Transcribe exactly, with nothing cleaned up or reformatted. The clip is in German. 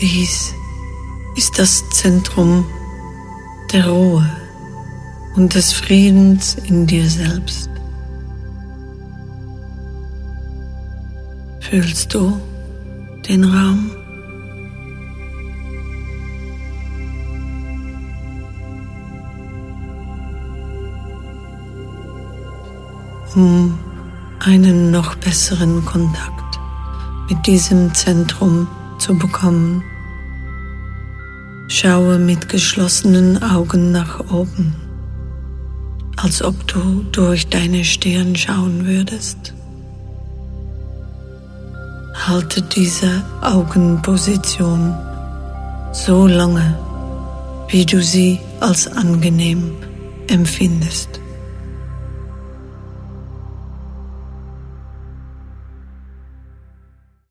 Dies ist das Zentrum der Ruhe und des Friedens in dir selbst. Fühlst du den Raum? Um einen noch besseren Kontakt mit diesem Zentrum zu bekommen, schaue mit geschlossenen Augen nach oben, als ob du durch deine Stirn schauen würdest. Halte diese Augenposition so lange, wie du sie als angenehm empfindest.